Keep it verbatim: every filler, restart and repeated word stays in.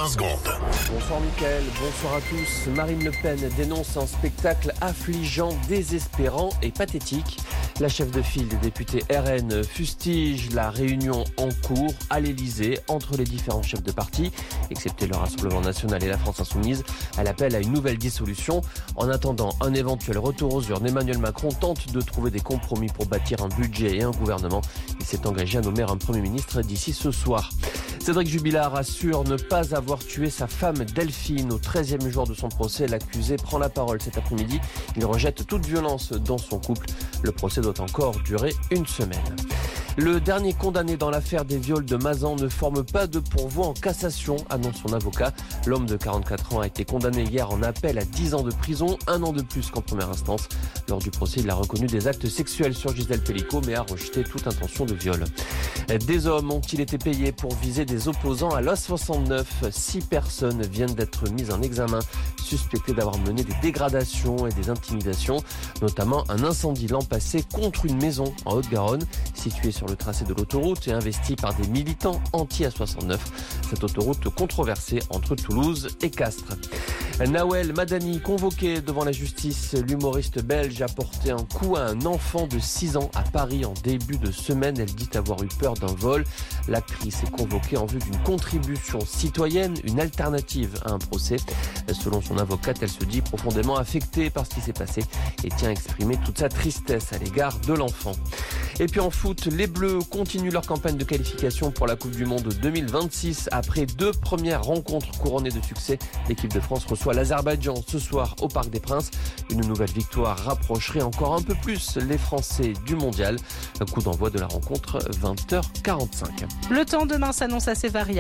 vingt secondes. Bonsoir Mickaël, bonsoir à tous. Marine Le Pen dénonce un spectacle affligeant, désespérant et pathétique. La chef de file des députés R N fustige la réunion en cours à l'Elysée entre les différents chefs de parti, excepté le Rassemblement National et la France Insoumise. Elle appelle à une nouvelle dissolution. En attendant un éventuel retour aux urnes, Emmanuel Macron tente de trouver des compromis pour bâtir un budget et un gouvernement. Il s'est engagé à nommer un Premier ministre d'ici ce soir. Cédric Jubilard assure ne pas avoir tué sa femme Delphine. Au treizième jour de son procès, l'accusé prend la parole cet après-midi. Il rejette toute violence dans son couple. Le procès doit encore durer une semaine. Le dernier condamné dans l'affaire des viols de Mazan ne forme pas de pourvoi en cassation, annonce son avocat. L'homme de quarante-quatre ans a été condamné hier en appel à dix ans de prison, un an de plus qu'en première instance. Lors du procès, il a reconnu des actes sexuels sur Gisèle Pellico, mais a rejeté toute intention de viol. Des hommes ont-ils été payés pour viser des opposants à l'O S soixante-neuf? Six personnes viennent d'être mises en examen, suspectées d'avoir mené des dégradations et des intimidations, notamment un incendie l'an passé contre une maison en Haute-Garonne, située sur le tracé de l'autoroute et investie par des militants anti-A soixante-neuf. Cette autoroute controversée entre Toulouse et Castres. Nawel Madani, convoqué devant la justice, l'humoriste belge a porté un coup à un enfant de six ans à Paris en début de semaine. Elle dit avoir eu peur d'un vol. L'actrice est convoquée en vue d'une contribution citoyenne, une alternative à un procès. Selon son avocate, elle se dit profondément affectée par ce qui s'est passé et tient à exprimer toute sa tristesse à l'égard de l'enfant. Et puis en foot, les Bleus continuent leur campagne de qualification pour la Coupe du Monde deux mille vingt-six. Après deux premières rencontres couronnées de succès, l'équipe de France reçoit l'Azerbaïdjan ce soir au Parc des Princes. Une nouvelle victoire rapprocherait encore un peu plus les Français du mondial. Un coup d'envoi de la rencontre vingt heures quarante-cinq. Le temps demain s'annonce assez variable.